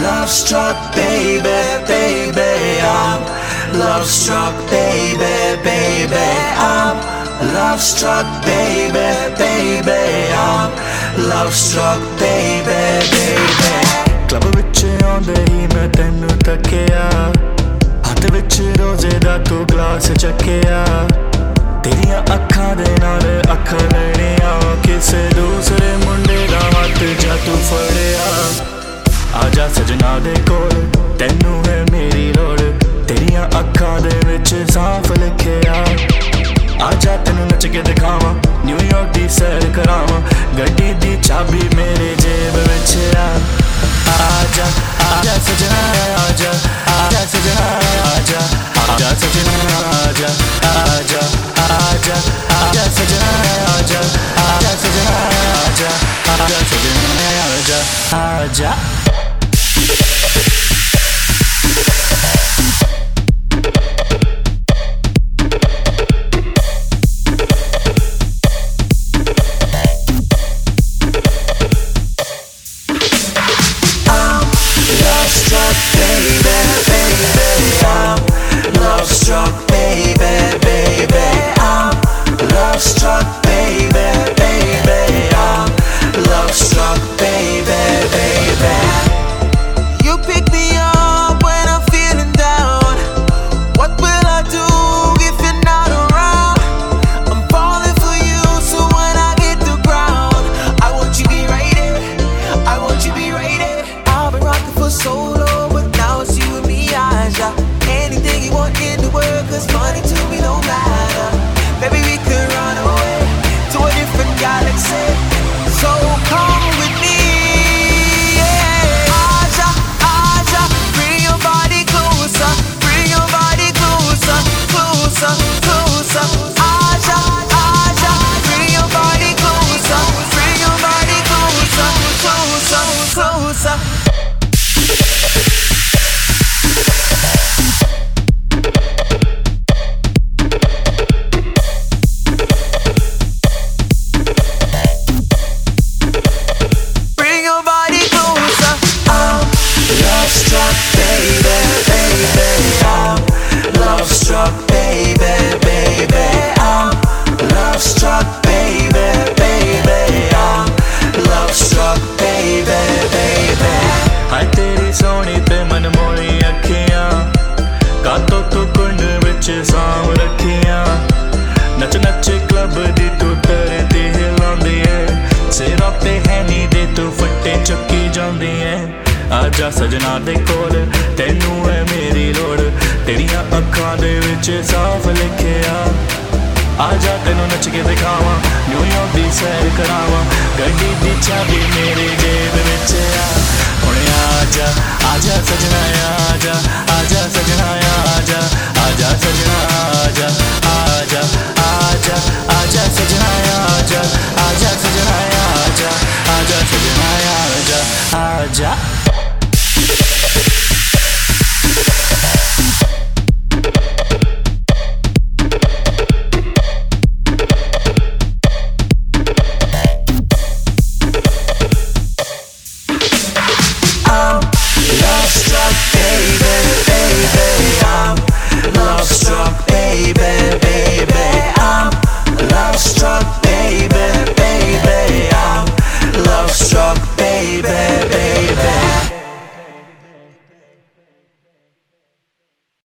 love struck, baby, baby. I'm love struck, baby, baby. I'm love struck, baby, baby. I'm love struck, baby, baby. Club विच आउंदे ही मैं तैनू तक्किया, हत्थ विच रोजे दा तू ग्लास चक्किया। तेरियां अखां दे नाल अखां लड़ियां, किसे दूसरे मुंडे दा हत्थ जा तू फड़िया। आजा सजना दे कोल, तैनू है मेरी लोड़, तेरियां अखां दे विच साफ लिखिया। आजा तैनू नच के दिखावां, न्यूयॉर्क दी सैर करावां, गड्डी दी चाबी मेरे जेब विच आ। आजा आजा सजना आजा, आजा सजना आजा, आजा सजना आजा, आजा आजा आजा सजना आजा, आजा सजना आजा, आजा सजना आजा, आजा। Love struck, baby, baby. I'm love struck, baby, baby. I'm love struck, baby, baby. You pick me up when I'm feeling down. What will I do if you're not around? I'm falling for you, so when I hit the ground, I want you to be right there. I want you to be right there. I've been rocking for so long, but now it's you and me, Aja. Anything you want in the world, 'cause money to me don't matter. Baby, we could run away to a different galaxy. So come with me, yeah. Aja, Aja, bring your body closer, bring your body closer, closer, closer. Aja, Aja, bring your body closer, bring your body closer, closer, closer. Baby, baby, I'm love struck, baby, baby. I'm love struck, baby, baby. I'm love struck, baby, baby. हाय तेरी सोनी ते मनमोही अखियां, कातों तू कुंड विच साम रखियां। नच नच club दी तू तरती हिलांदी है, सिरों ते हैनी दे तू फट्टे चुक्की जांदी है। आजा सजना दे कोल, तैनू है मेरी लोड़, तेरियां अखां दे विच साफ लिखिया। आजा तैनू नच के दिखावां, न्यूयॉर्क दी सैर करावां, गड्डी दी चाबी मेरे जेब विच आ। हुण आजा आजा सजना आजा, आजा सजना आजा, आजा सजना आजा, आजा आजा आजा सजना आजा, आजा सजना आजा, आजा सजना आजा, आजा।